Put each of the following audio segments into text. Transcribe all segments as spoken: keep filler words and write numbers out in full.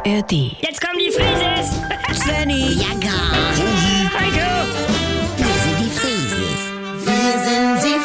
R D. Jetzt kommen die Frieses! Svenny, Ja, gar. Heiko! Wir sind die Frieses. Wir sind die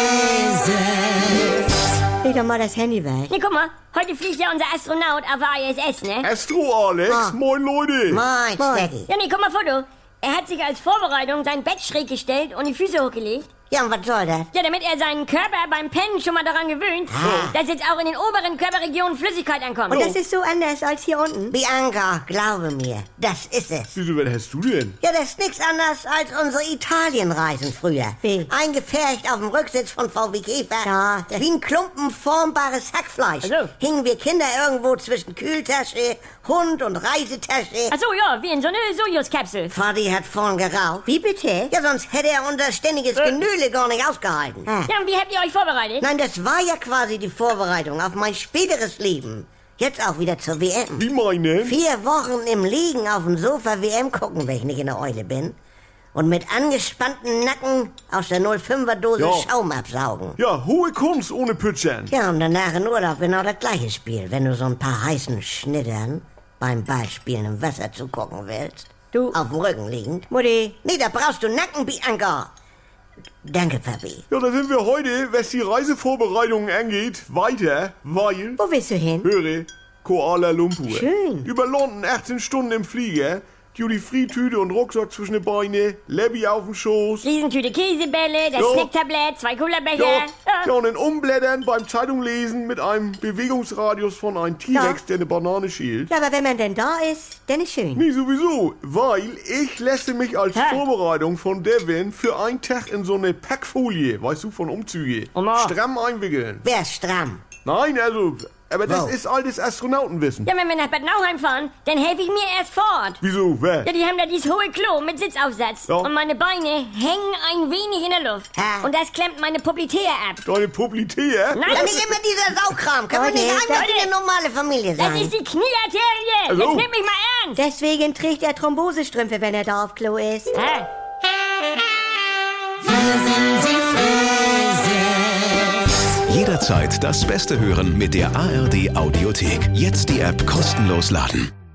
Frieses. leg doch mal das Handy weg. Ne, guck mal, heute fliegt ja unser Astronaut auf I S S, ne? Astro Alex, Ah. moin Leute. Moin, Moin. Stecki. Ja, ne, guck mal, Foto. Er hat sich als Vorbereitung sein Bett schräg gestellt und die Füße hochgelegt. Ja, und was soll das? Ja, damit er seinen Körper beim Pennen schon mal daran gewöhnt, Ah. dass jetzt auch in den oberen Körperregionen Flüssigkeit ankommt. Und das ist so anders als hier unten. Bianca, glaube mir, das ist es. Wieso, was hast du denn? Ja, das ist nichts anderes als unsere Italienreisen früher. Wie? Eingepfercht auf dem Rücksitz von V W Käfer. Ja. Wie ein Klumpen formbares Hackfleisch. Ach so. Hingen wir Kinder irgendwo zwischen Kühltasche, Hund und Reisetasche. Ach so, ja, wie in so eine Sojuskapsel. Vati hat vorn geraucht. Wie bitte? Ja, sonst hätte er unser ständiges Äh. Genöle gar nicht ausgehalten. Ah. Ja, und wie habt ihr euch vorbereitet? Nein, das war ja quasi die Vorbereitung auf mein späteres Leben. Jetzt auch wieder zur W M. Wie meinen? Vier Wochen im Liegen auf dem Sofa W M gucken, wenn ich nicht in der Eule bin. Und mit angespanntem Nacken aus der null fünfer Dose Ja. Schaum absaugen. Ja, hohe Kunst ohne Pütschern. Ja, und danach in Urlaub genau das gleiche Spiel. Wenn du so ein paar heißen Schnittern beim Ballspielen im Wasser zugucken willst. Du- Auf dem Rücken liegend. Mutti, Nee, da brauchst du Nacken, Bianca. Danke, Papi. Ja, da sind wir heute, was die Reisevorbereitungen angeht, weiter, weil, wo willst du hin? höre, Kuala Lumpur. Schön. Über London achtzehn Stunden im Flieger, Duty-Free-Tüte und Rucksack zwischen den Beine, Labby auf dem Schoß. Riesentüte Käsebälle, das Ja. Snacktablett, zwei Cola-Becher. Ja, ja, Ja. und dann umblättern beim Zeitunglesen mit einem Bewegungsradius von einem T-Rex, der eine Banane schält. Ja, aber wenn man denn da ist, dann ist schön. Nee, sowieso, weil ich lässt mich als Hä? Vorbereitung von Devin für einen Tag in so eine Packfolie, weißt du, von Umzüge, Oma. stramm einwickeln. Wer ist stramm? Nein, also, aber das Wow. ist altes Astronautenwissen. Ja, wenn wir nach Bad Nauheim fahren, dann helfe ich mir erst fort. Wieso, wer? Ja, die haben da dieses hohe Klo mit Sitzaufsatz. Ja. Und meine Beine hängen ein wenig in der Luft. Ha. Und das klemmt meine Publitäre ab. Deine Publitäre? Nein, Ja, nicht immer dieser Saukram. Kann man Leute, nicht einmal Leute. wie eine normale Familie das sein? ist die Kniearterie. Also. Jetzt nimm mich mal ernst. Deswegen trägt er Thrombosestrümpfe, wenn er da auf Klo ist. Hä? Jederzeit das Beste hören mit der A R D Audiothek. Jetzt die App kostenlos laden.